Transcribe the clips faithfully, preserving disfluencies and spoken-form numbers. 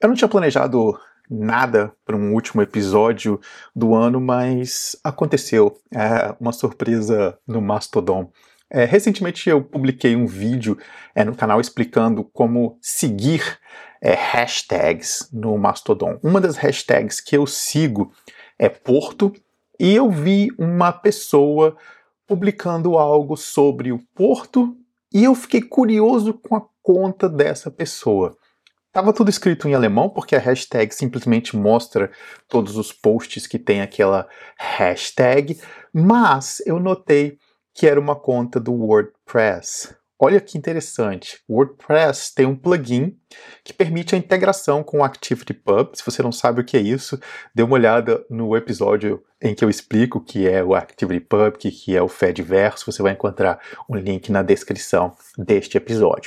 Eu não tinha planejado nada para um último episódio do ano, mas aconteceu. É uma surpresa no Mastodon. É, recentemente eu publiquei um vídeo é, no canal explicando como seguir é, hashtags no Mastodon. Uma das hashtags que eu sigo é Porto, e eu vi uma pessoa publicando algo sobre o Porto e eu fiquei curioso com a conta dessa pessoa. Tava tudo escrito em alemão, porque a hashtag simplesmente mostra todos os posts que tem aquela hashtag, mas eu notei que era uma conta do WordPress. Olha que interessante, o WordPress tem um plugin que permite a integração com o ActivityPub. Se você não sabe o que é isso, dê uma olhada no episódio em que eu explico o que é o ActivityPub, o que é o Fediverse. Você vai encontrar um link na descrição deste episódio.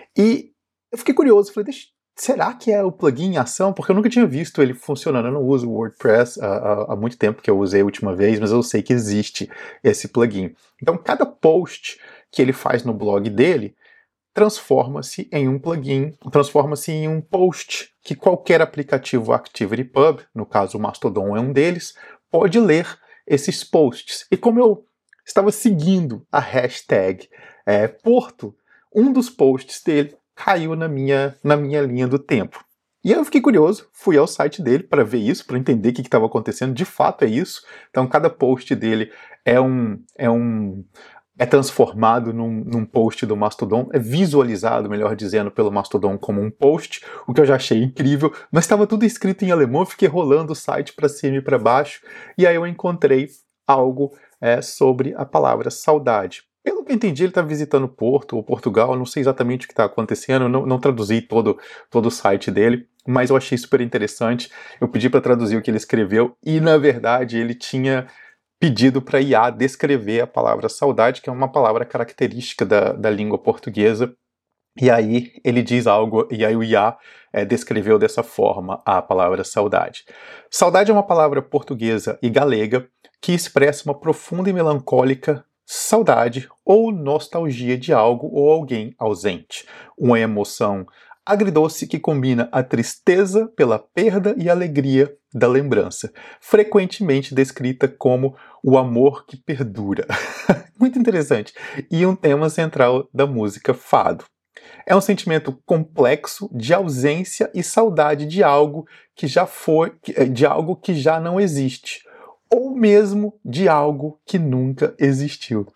E eu fiquei curioso, falei, deixa será que é o plugin em ação? Porque eu nunca tinha visto ele funcionando. Eu não uso o WordPress há, há, há muito tempo que eu usei a última vez, mas eu sei que existe esse plugin. Então, cada post que ele faz no blog dele transforma-se em um plugin, transforma-se em um post que qualquer aplicativo ActivityPub, no caso o Mastodon é um deles, pode ler esses posts. E como eu estava seguindo a hashtag é, Porto, um dos posts dele caiu na minha, na minha linha do tempo. E aí eu fiquei curioso, fui ao site dele para ver isso, para entender o que estava acontecendo. De fato é isso. Então cada post dele é um é um é transformado num, num post do Mastodon, é visualizado, melhor dizendo, pelo Mastodon como um post, o que eu já achei incrível, mas estava tudo escrito em alemão, eu fiquei rolando o site para cima e para baixo, e aí eu encontrei algo é, sobre a palavra saudade. Pelo que eu entendi, ele está visitando Porto ou Portugal, eu não sei exatamente o que está acontecendo, eu não, não traduzi todo, todo o site dele, mas eu achei super interessante. Eu pedi para traduzir o que ele escreveu e, na verdade, ele tinha pedido para I A descrever a palavra saudade, que é uma palavra característica da, da língua portuguesa. E aí ele diz algo, e aí o I A é, descreveu dessa forma a palavra saudade. Saudade é uma palavra portuguesa e galega que expressa uma profunda e melancólica saudade ou nostalgia de algo ou alguém ausente. Uma emoção agridoce que combina a tristeza pela perda e a alegria da lembrança, frequentemente descrita como o amor que perdura. Muito interessante. E um tema central da música fado. É um sentimento complexo de ausência e saudade de algo que já foi, de algo que já não existe, ou mesmo de algo que nunca existiu.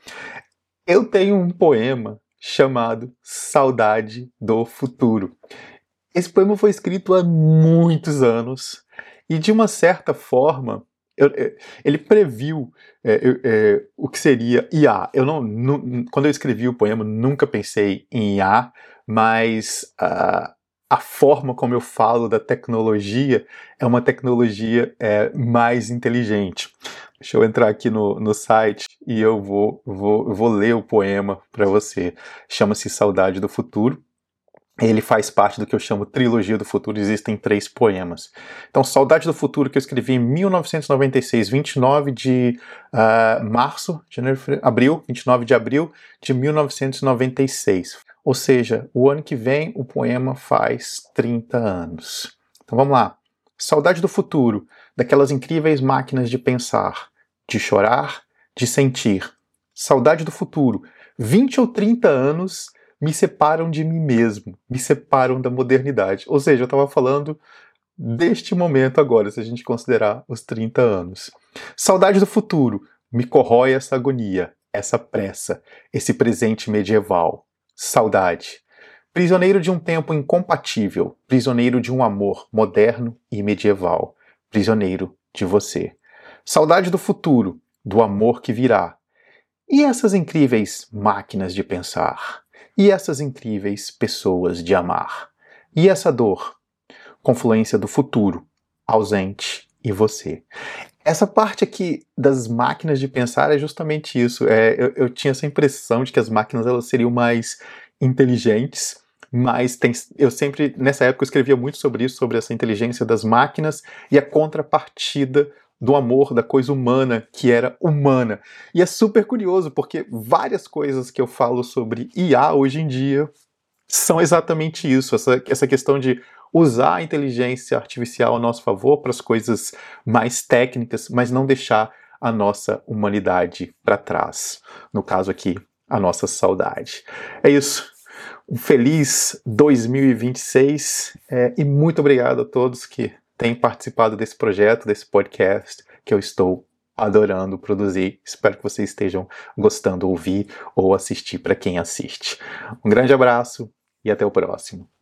Eu tenho um poema chamado Saudade do Futuro. Esse poema foi escrito há muitos anos e, de uma certa forma, eu, eu, ele previu é, é, o que seria I A. Eu não, não, quando eu escrevi o poema, nunca pensei em I A, mas uh, a forma como eu falo da tecnologia é uma tecnologia é, mais inteligente. Deixa eu entrar aqui no, no site e eu vou, vou, vou ler o poema para você. Chama-se Saudade do Futuro. Ele faz parte do que eu chamo Trilogia do Futuro. Existem três poemas. Então, Saudade do Futuro, que eu escrevi em mil novecentos e noventa e seis, vinte e nove de uh, março, janeiro, abril, vinte e nove de abril de mil novecentos e noventa e seis. Ou seja, o ano que vem o poema faz trinta anos. Então vamos lá. Saudade do futuro, daquelas incríveis máquinas de pensar, de chorar, de sentir. Saudade do futuro, vinte ou trinta anos me separam de mim mesmo, me separam da modernidade. Ou seja, eu estava falando deste momento agora, se a gente considerar os trinta anos. Saudade do futuro, me corrói essa agonia, essa pressa, esse presente medieval. Saudade. Prisioneiro de um tempo incompatível, prisioneiro de um amor moderno e medieval, prisioneiro de você. Saudade do futuro, do amor que virá. E essas incríveis máquinas de pensar? E essas incríveis pessoas de amar? E essa dor? Confluência do futuro, ausente e você. Essa parte aqui das máquinas de pensar é justamente isso. É, eu, eu tinha essa impressão de que as máquinas elas seriam mais inteligentes, mas tem, eu sempre, nessa época, eu escrevia muito sobre isso, sobre essa inteligência das máquinas e a contrapartida do amor, da coisa humana, que era humana. E é super curioso, porque várias coisas que eu falo sobre I A hoje em dia são exatamente isso, essa, essa questão de usar a inteligência artificial a nosso favor para as coisas mais técnicas, mas não deixar a nossa humanidade para trás. No caso aqui, a nossa saudade. É isso. Um feliz dois mil e vinte e seis é, e muito obrigado a todos que têm participado desse projeto, desse podcast que eu estou adorando produzir. Espero que vocês estejam gostando de ouvir ou assistir para quem assiste. Um grande abraço e até o próximo.